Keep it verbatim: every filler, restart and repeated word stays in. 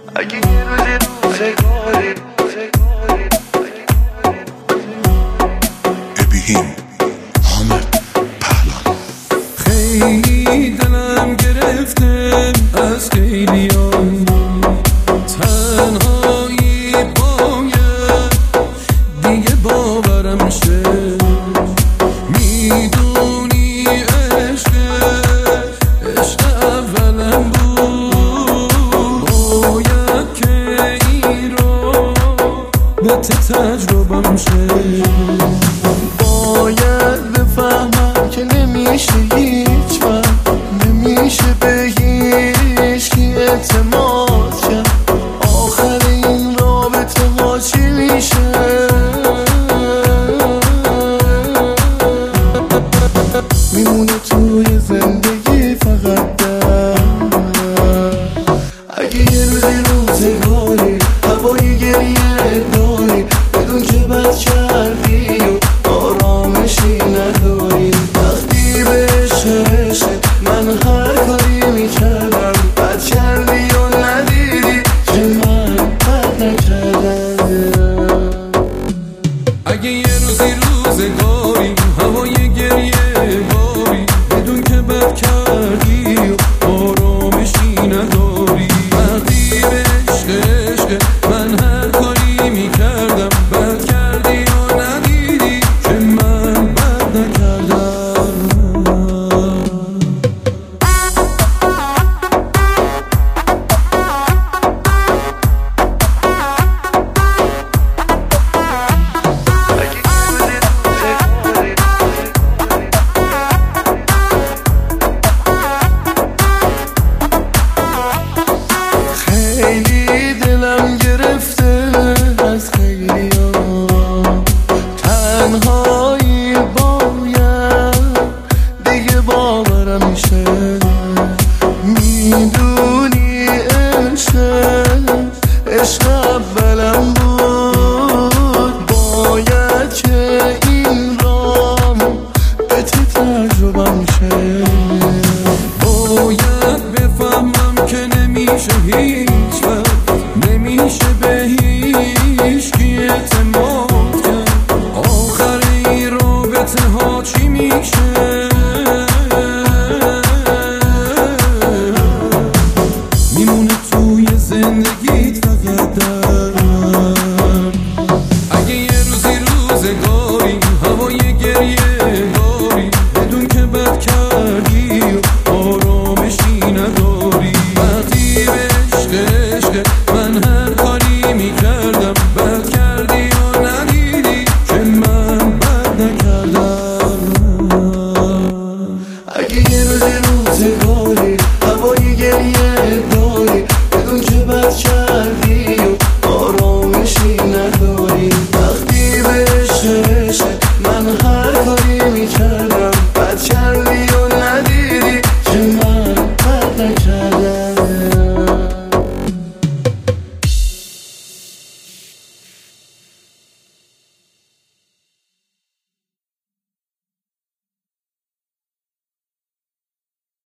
اگه یه روزی روزگاری ابیهیم حامد پهلان. خیلی دلم گرفته از خیلیان، تنهایی باید دیگه باورم شه. میدونی عشق عشق اولم بود، باید که این رو به تجربم شه. باید بفهمم که نمیشه هیچ وقت، نمیشه به هیچکی اعتماد کرد. آخر این رابطه ها چی میشه؟ میمونه توی زندگی فقط درد. اگه یه روزی روزگاری هوای گریه داری، بدون که بد کردی و آرامشی نداری. وقتی به عشق من هر کاری میکردم، بد کردی و ندیدی که من بد نکردم. اگه یه روزی روزگاری هوای گریه باری، بدون که بد کردی و آرامشی نداری. وقتی به عشق عشق من هر کاری میکردم، بد کردی و ندیدی که من بد نکردم. خیلی دلم گرفته از خیلی ها، تنهایی باید دیگه باورم میشه. میدونی عشق عشق اولم بود، باید که این رام به تجربه میشه. باید بفهمم که نمیشه هیچ وقت، نمیشه به هیچ کی اعتماد کرد. آخر این رابطه ها چی میشه؟ میمونه توی زندگیت فقط درد. اگه یه روزی روزگاری هوای گریه